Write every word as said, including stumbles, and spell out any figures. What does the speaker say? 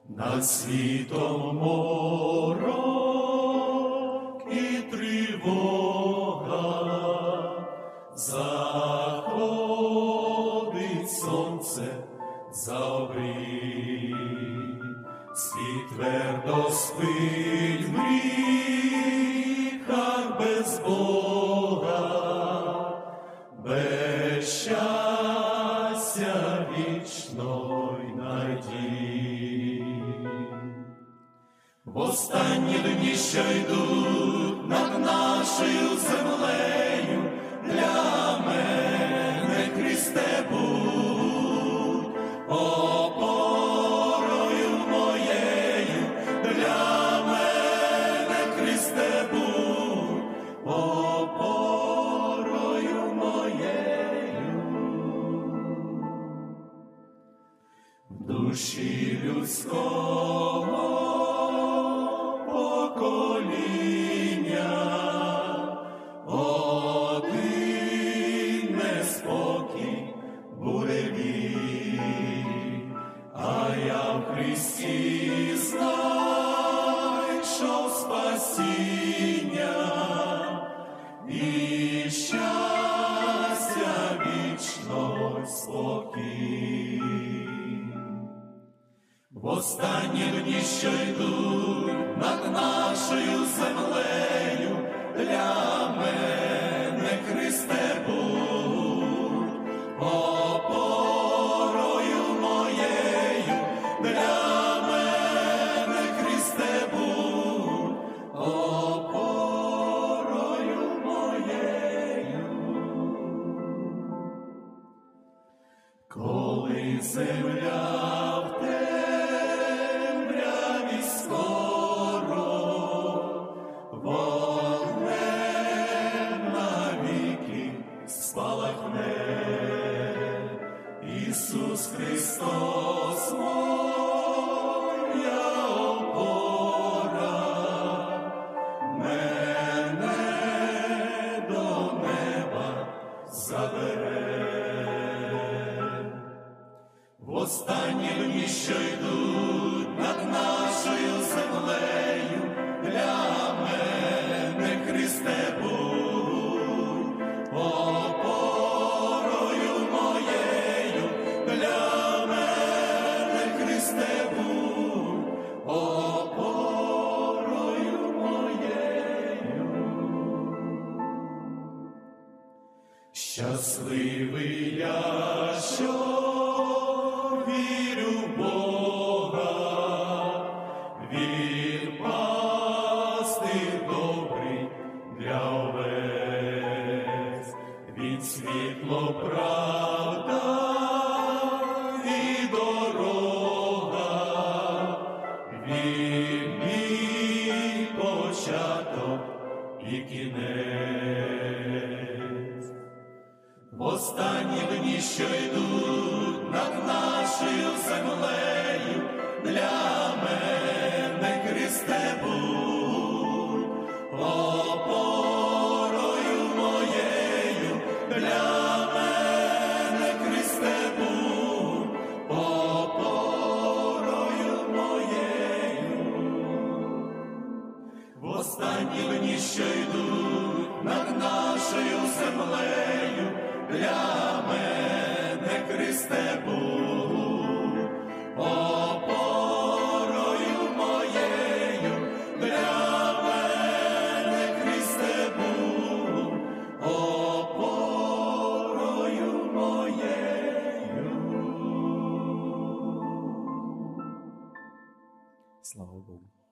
Над світом морок і тривога, заходить сонце за обрій, світ твердо спить в гріхах без Бога, без щастя вічної надії. В останні дні, що йдуть над нашою землею, для мене, Христе, будь опорою моєю, для мене, Христе, будь опорою моєю. В душі людського один неспокій буревій, а я в Христі знайшов спасіння і щастя вічного спокій. В останні дні, що йдуть над нашою землею, для мене, Христе, будь опорою моєю, для мене, Христе, будь опорою моєю. Коли земля в темряві скоро вогнем навіки спалахне, Ісус Христос моя опора, мене до неба забере. В останні дні, що йдуть над нашою землею, для мене, Христе, будь опорою моєю, для мене, Христе, будь опорою моєю. Щасливий я, що вірю в Бога, Він пастир добрий для овець, Він світло, правда і дорога, Він мій початок і кінець. В останні дні, що йдуть над нашою землею, для мене, Христе, будь опорою моєю, для мене, Христе, будь опорою моєю. В останні дні, що йдуть над нашою землею, для мене, Христе, будь опорою моєю, для мене, Христе, будь опорою моєю. Слава Богу.